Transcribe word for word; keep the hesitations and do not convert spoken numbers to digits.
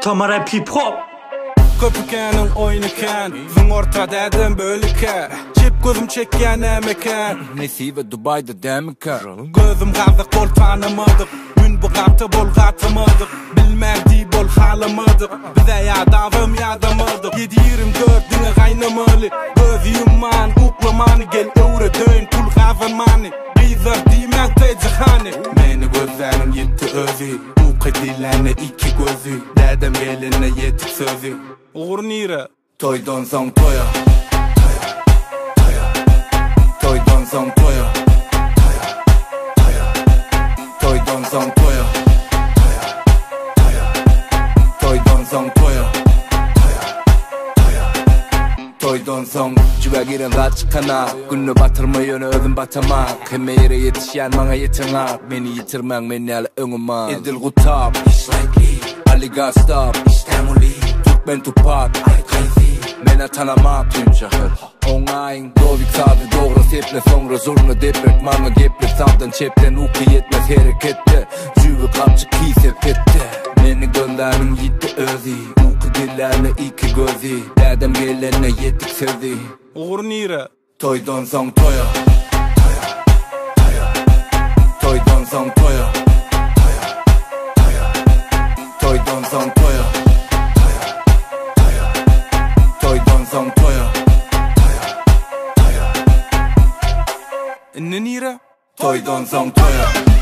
Tamara hip hop Köpükenin oynuken Zın ortada edin bölüke Çip gözüm çekken emeken Nesive Dubai'de demiken Gözüm gazık bol tanımadık Mün bu gatı bol gatımadık Bilmedi bol halamadık Bize yadavım yadamadık yedi yirmi dört dine kaynamalı Göz yumman uklamanı Gel öğre dön pul gazanmanı Bizar dimen tecihani Meni gözlerim yetti özü Kedilerine iki gözü Dedem geline yetip sözü Uğur nire Toydan son toya Toya, toya Toydan son toya Toya, toya Toydan son toya Toya, toya Toydan son toya Toya, toya Toydan son Cüve giren kaç kana Günü batırmayın özüm batamak Hem yere yetişen bana yetenek Beni yitirmen beni al önüme Edil kutap It's likely Ali got stop İstemuli Türkmen Tupac Ay kayfi Mena tanımak tüm şahır Onayın Dovik sadı doğru seple sonra zorunu deprek Manga geplek savdan çepten uki yetmez harekette Cüve kapçı kise pette Beni gönderin gitti özü Uku dillerine iki gözü Dedem gelene yetip sevdi Uğur nire Toydan son toya Toya, toya Toydan son toya Toya, toya Toydan son toya Toya, toya Toydan son toya Toya, toya Ne nire Toydan son toya